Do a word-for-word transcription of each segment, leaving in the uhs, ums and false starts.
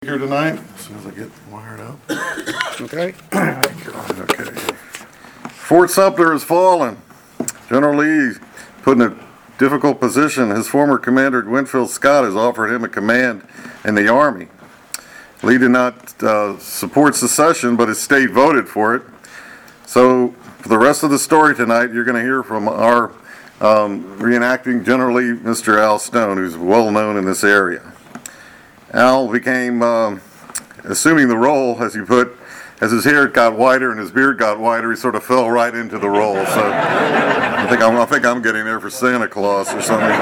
Here tonight, as soon as I get wired up. Okay. Okay. Fort Sumter has fallen. General Lee put in a difficult position. His former commander, Winfield Scott, has offered him a command in the Army. Lee did not uh, support secession, but his state voted for it. So, for the rest of the story tonight, you're going to hear from our um, reenacting General Lee, Mister Al Stone, who's well known in this area. Al became, um, assuming the role, as you put, as his hair got wider and his beard got wider, he sort of fell right into the role. So I think I'm, I think I'm getting there for Santa Claus or something.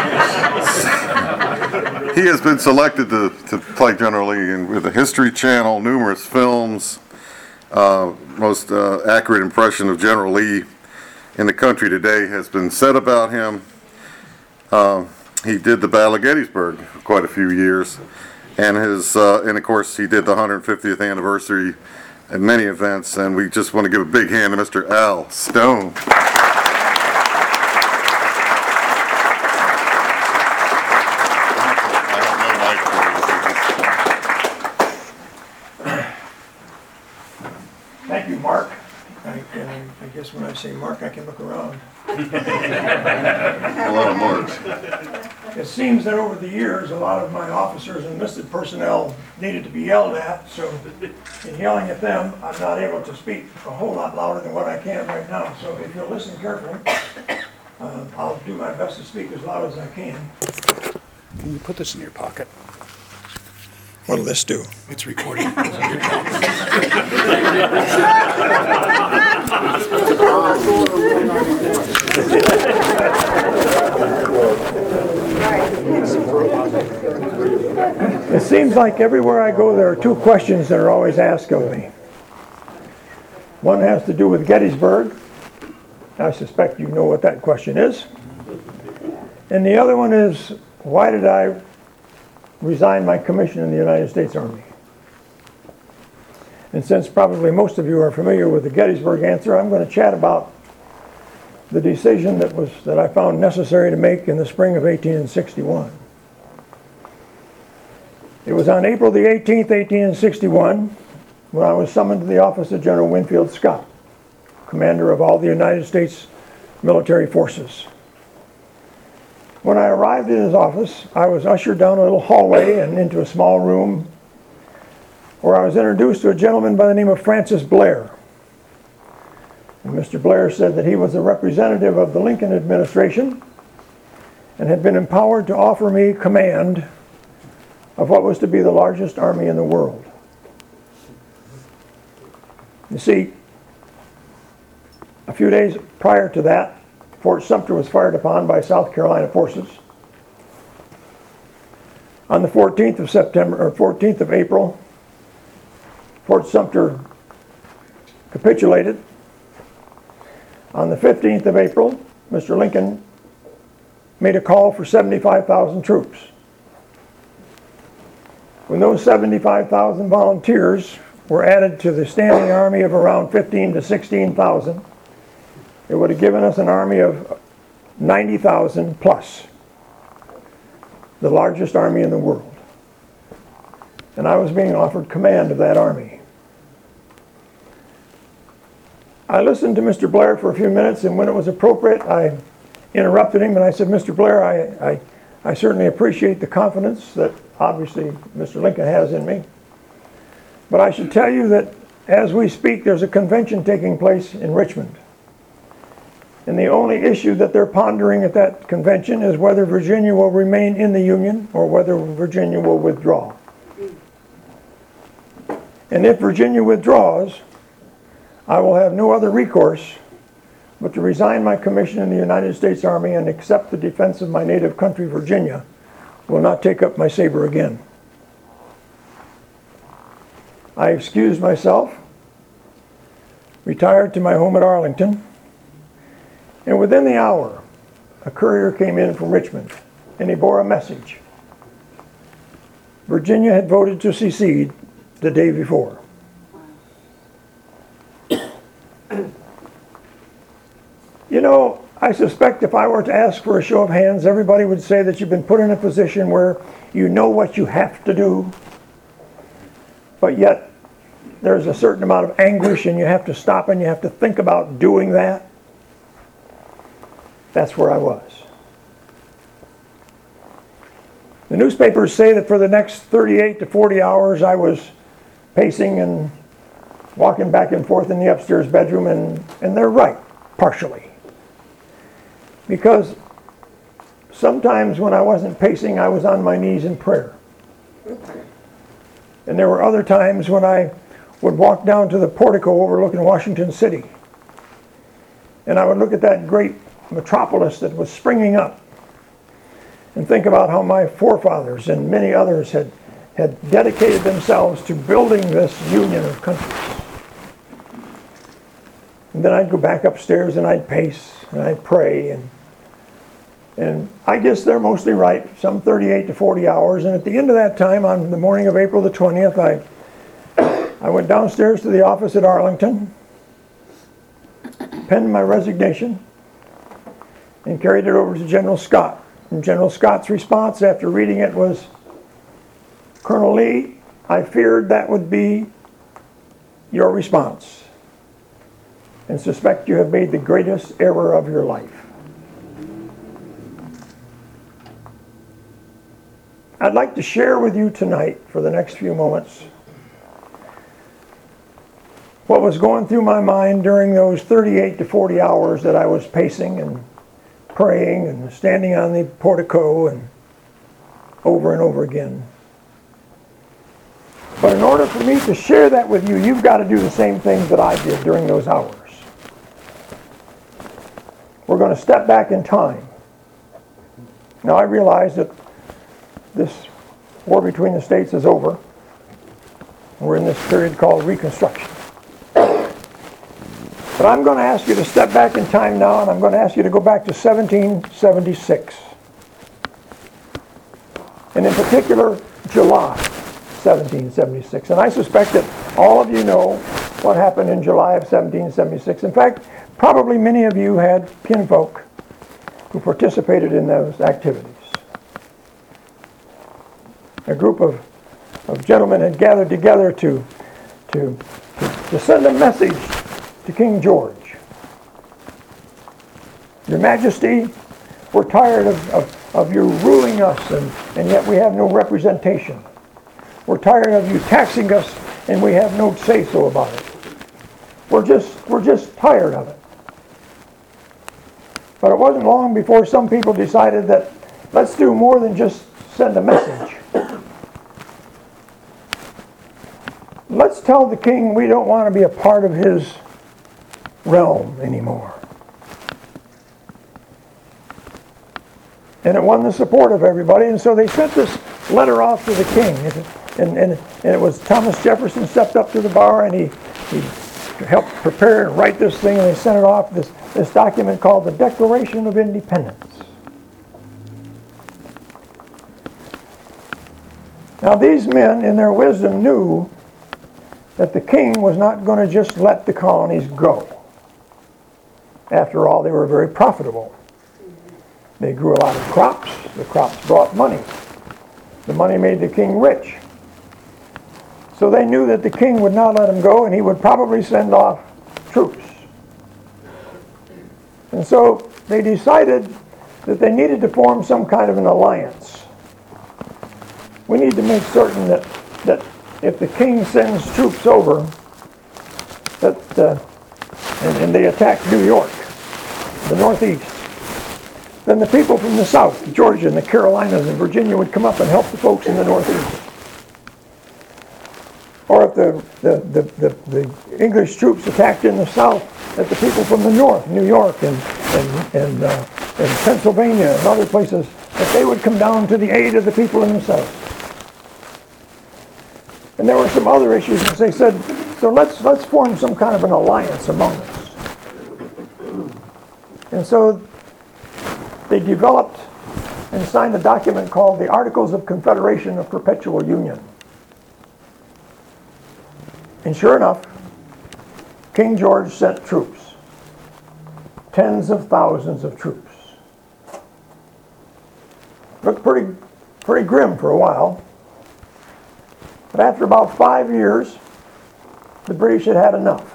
But he has been selected to, to play General Lee in, with the History Channel, numerous films. Uh, most uh, accurate impression of General Lee in the country today has been said about him. Uh, He did the Battle of Gettysburg for quite a few years, and his uh, and of course he did the one hundred fiftieth anniversary and many events. And we just want to give a big hand to Mister Al Stone. Thank you, Mark. I, and I guess when I say Mark, I can look around. A lot of marks. It seems that over the years, a lot of my officers and enlisted personnel needed to be yelled at, so in yelling at them, I'm not able to speak a whole lot louder than what I can right now. So if you'll listen carefully, uh, I'll do my best to speak as loud as I can. Can you put this in your pocket? What'll this do? It's recording. It seems like everywhere I go, there are two questions that are always asked of me. One has to do with Gettysburg. I suspect you know what that question is. And the other one is, why did I resign my commission in the United States Army? And since probably most of you are familiar with the Gettysburg answer, I'm going to chat about the decision that was that I found necessary to make in the spring of eighteen sixty-one. It was on April the eighteenth, eighteen sixty-one, when I was summoned to the office of General Winfield Scott, commander of all the United States military forces. When I arrived in his office, I was ushered down a little hallway and into a small room where I was introduced to a gentleman by the name of Francis Blair. And Mister Blair said that he was a representative of the Lincoln administration and had been empowered to offer me command of what was to be the largest army in the world. You see, a few days prior to that, Fort Sumter was fired upon by South Carolina forces. On the fourteenth of September, or fourteenth of April, Fort Sumter capitulated. On the fifteenth of April, Mister Lincoln made a call for seventy-five thousand troops. When those seventy-five thousand volunteers were added to the standing army of around fifteen to sixteen thousand, it would have given us an army of ninety thousand plus, the largest army in the world. And I was being offered command of that army. I listened to Mister Blair for a few minutes, and when it was appropriate, I interrupted him and I said, Mister Blair, I, I, I certainly appreciate the confidence that obviously Mister Lincoln has in me. But I should tell you that as we speak, there's a convention taking place in Richmond. And the only issue that they're pondering at that convention is whether Virginia will remain in the Union or whether Virginia will withdraw. And if Virginia withdraws, I will have no other recourse but to resign my commission in the United States Army and accept the defense of my native country, Virginia. Will not take up my saber again. I excused myself, retired to my home at Arlington, and within the hour, a courier came in from Richmond, and he bore a message. Virginia had voted to secede the day before. You know, I suspect if I were to ask for a show of hands, everybody would say that you've been put in a position where you know what you have to do, but yet there's a certain amount of anguish and you have to stop and you have to think about doing that. That's where I was. The newspapers say that for the next thirty-eight to forty hours I was pacing and walking back and forth in the upstairs bedroom, and, and they're right, partially. Because sometimes when I wasn't pacing, I was on my knees in prayer. And there were other times when I would walk down to the portico overlooking Washington City, and I would look at that great metropolis that was springing up and think about how my forefathers and many others had, had dedicated themselves to building this union of countries. And then I'd go back upstairs and I'd pace and I'd pray, and and I guess they're mostly right, some thirty-eight to forty hours. And at the end of that time, on the morning of April the twentieth, I I went downstairs to the office at Arlington, penned my resignation, and carried it over to General Scott. And General Scott's response after reading it was, "Colonel Lee, I feared that would be your response, and suspect you have made the greatest error of your life." I'd like to share with you tonight, for the next few moments, what was going through my mind during those thirty-eight to forty hours that I was pacing and praying and standing on the portico and over and over again. But in order for me to share that with you, you've got to do the same things that I did during those hours. We're going to step back in time. Now, I realize that this war between the states is over. We're in this period called Reconstruction. But I'm going to ask you to step back in time now, and I'm going to ask you to go back to seventeen seventy-six. And in particular, July seventeen seventy-six. And I suspect that all of you know what happened in July of seventeen seventy-six. In fact, probably many of you had kinfolk who participated in those activities. A group of, of gentlemen had gathered together to, to, to, to send a message to King George. Your Majesty, we're tired of, of, of you ruling us, and, and yet we have no representation. We're tired of you taxing us, and we have no say-so about it. We're just, we're just tired of it. But it wasn't long before some people decided that let's do more than just send a message. Let's tell the king we don't want to be a part of his realm anymore. And it won the support of everybody, and so they sent this letter off to the king. And, and, and it was Thomas Jefferson stepped up to the bar, and he, he helped prepare and write this thing, and they sent it off, this, this document called the Declaration of Independence. Now these men, in their wisdom, knew that the king was not going to just let the colonies go. After all, they were very profitable. They grew a lot of crops. The crops brought money. The money made the king rich. So they knew that the king would not let them go, and he would probably send off troops. And so they decided that they needed to form some kind of an alliance. We need to make certain that, that if the king sends troops over, that uh, and, and they attack New York, the Northeast, then the people from the South, Georgia and the Carolinas and Virginia, would come up and help the folks in the Northeast. Or if the, the, the, the, the English troops attacked in the South, that the people from the North, New York and, and, and, uh, and Pennsylvania and other places, that they would come down to the aid of the people in the South. And there were some other issues, and they said, so let's let's form some kind of an alliance among us. And so they developed and signed a document called the Articles of Confederation of Perpetual Union. And sure enough, King George sent troops, tens of thousands of troops. Looked pretty, pretty grim for a while. But after about five years, the British had had enough.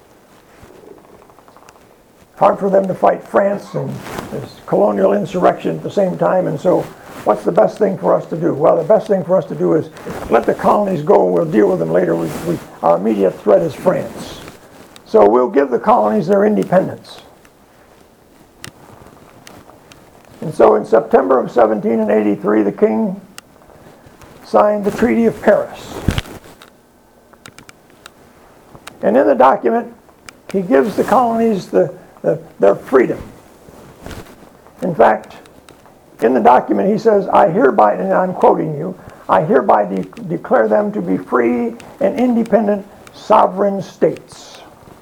Hard for them to fight France, and there's colonial insurrection at the same time, and so what's the best thing for us to do? Well, the best thing for us to do is let the colonies go, and we'll deal with them later. We, we, our immediate threat is France. So we'll give the colonies their independence. And so in September of seventeen eighty-three, the king signed the Treaty of Paris. And in the document, he gives the colonies the, the, their freedom. In fact, in the document he says, I hereby, and I'm quoting you, I hereby de- declare them to be free and independent sovereign states.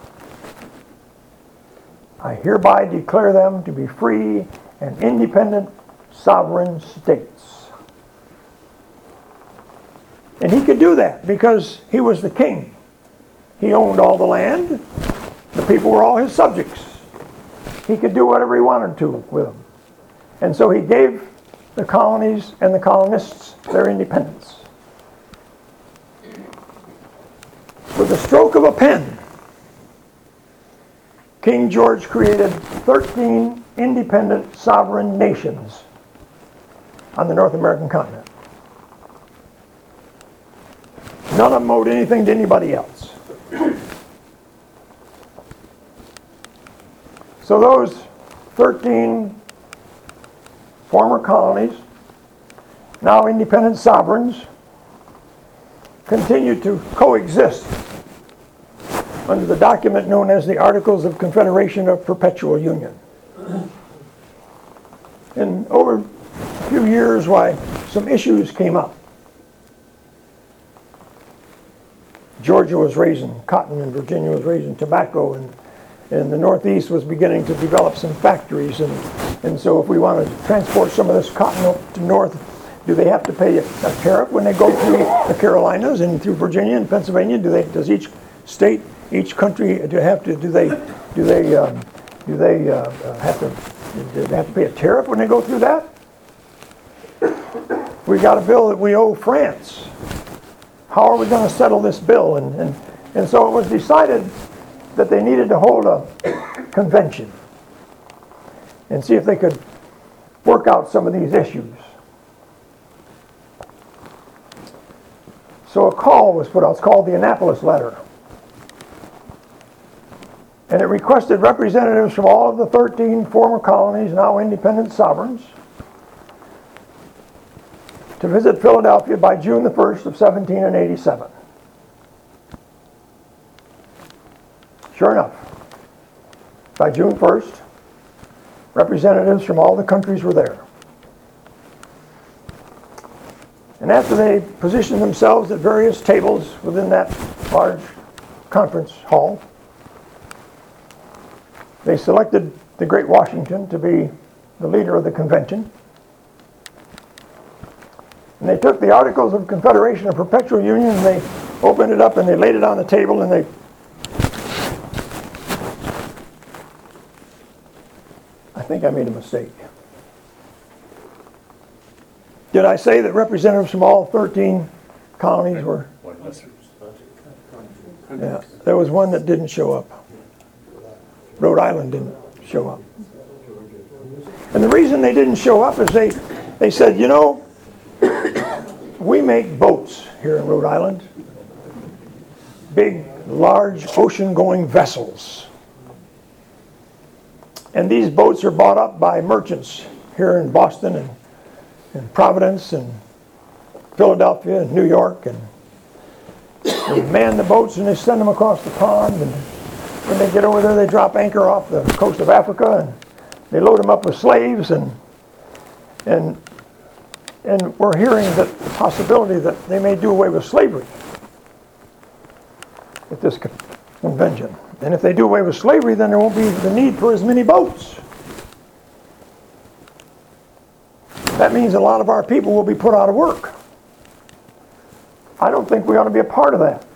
I hereby declare them to be free and independent sovereign states. And he could do that because he was the king. He owned all the land. The people were all his subjects. He could do whatever he wanted to with them. And so he gave the colonies and the colonists their independence. With the stroke of a pen, King George created thirteen independent sovereign nations on the North American continent. None of them owed anything to anybody else. So those thirteen former colonies, now independent sovereigns, continue to coexist under the document known as the Articles of Confederation of Perpetual Union. And over a few years, why, some issues came up. Georgia was raising cotton and Virginia was raising tobacco, and, and the Northeast was beginning to develop some factories. And, and so if we want to transport some of this cotton up to north, do they have to pay a, a tariff when they go through the Carolinas and through Virginia and Pennsylvania? Do they, does each state, each country, do have to, do they, do they, um, do they uh, have to, do they have to pay a tariff when they go through that? We got a bill that we owe France. How are we going to settle this bill? And, and, and so it was decided that they needed to hold a convention and see if they could work out some of these issues. So a call was put out. It's called the Annapolis Letter. And it requested representatives from all of the thirteen former colonies, now independent sovereigns, to visit Philadelphia by June the first of seventeen eighty-seven. Sure enough, by June first, representatives from all the countries were there. And after they positioned themselves at various tables within that large conference hall, they selected the great Washington to be the leader of the convention. And they took the Articles of Confederation of Perpetual Union and they opened it up and they laid it on the table and they I think I made a mistake. Did I say that representatives from all thirteen colonies were? Yeah, there was one that didn't show up. Rhode Island didn't show up. And the reason they didn't show up is they, they said, you know, we make boats here in Rhode Island. Big, large, ocean-going vessels. And these boats are bought up by merchants here in Boston and, and Providence and Philadelphia and New York. And they man the boats and they send them across the pond. And when they get over there, they drop anchor off the coast of Africa and they load them up with slaves. And and and we're hearing that the possibility that they may do away with slavery at this convention. And if they do away with slavery, then there won't be the need for as many boats. That means a lot of our people will be put out of work. I don't think we ought to be a part of that.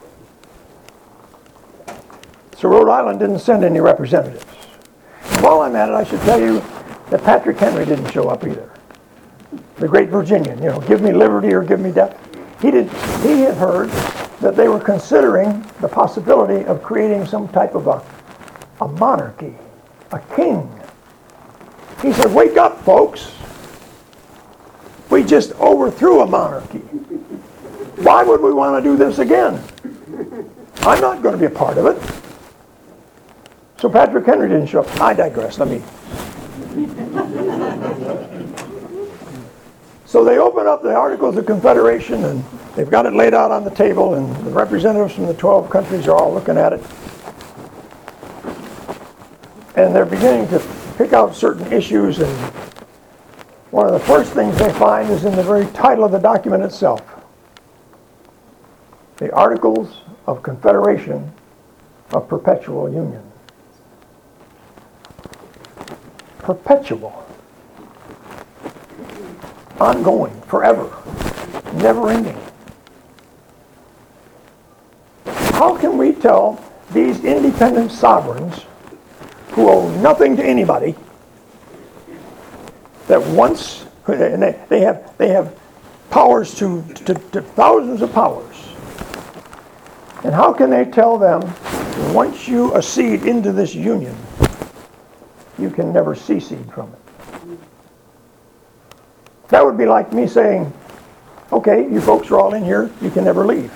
So Rhode Island didn't send any representatives. While I'm at it, I should tell you that Patrick Henry didn't show up either. The great Virginian, you know, give me liberty or give me death. he did, he had heard that they were considering the possibility of creating some type of a, a monarchy, a king. He said, wake up, folks. We just overthrew a monarchy. Why would we want to do this again? I'm not going to be a part of it. So Patrick Henry didn't show up. I digress. Let me. So they open up the Articles of Confederation, and they've got it laid out on the table, and the representatives from the twelve countries are all looking at it. And they're beginning to pick out certain issues, and one of the first things they find is in the very title of the document itself. The Articles of Confederation of Perpetual Union. Perpetual. Ongoing, forever, never ending. How can we tell these independent sovereigns who owe nothing to anybody that once, and they, they have they have powers to, to, to thousands of powers, and how can they tell them once you accede into this union, you can never secede from it? That would be like me saying, okay, you folks are all in here, you can never leave.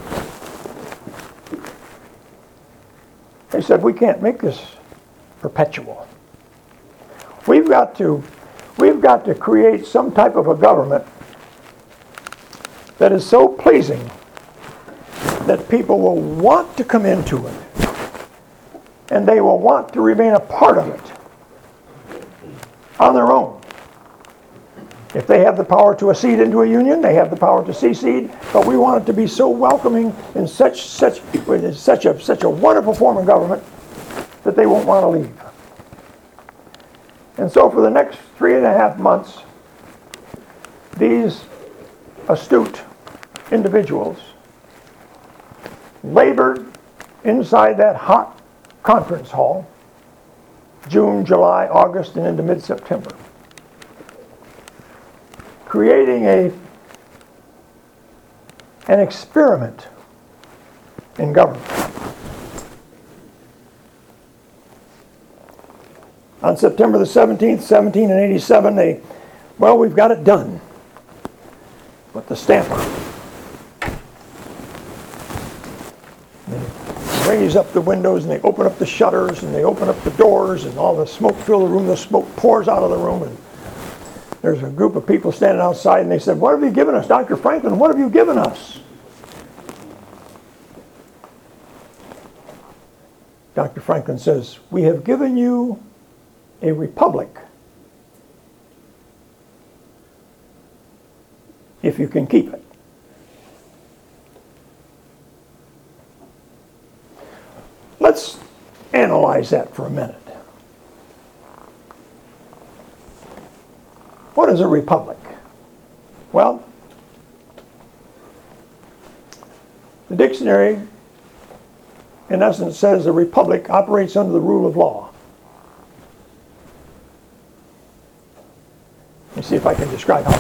They said, we can't make this perpetual. We've got to, we've got to create some type of a government that is so pleasing that people will want to come into it, and they will want to remain a part of it on their own. If they have the power to accede into a union, they have the power to secede, but we want it to be so welcoming and such such such a such a wonderful form of government that they won't want to leave. And so for the next three and a half months, these astute individuals labored inside that hot conference hall, June, July, August, and into mid-September, creating a an experiment in government. On September the seventeenth, seventeen eighty-seven, they, well, we've got it done. With the stamper. They raise up the windows and they open up the shutters and they open up the doors and all the smoke fill the room. The smoke pours out of the room, and there's a group of people standing outside, and they said, what have you given us, Doctor Franklin? What have you given us? Doctor Franklin says, we have given you a republic if you can keep it. Let's analyze that for a minute. What is a republic? Well, the dictionary, in essence, says a republic operates under the rule of law. Let me see if I can describe how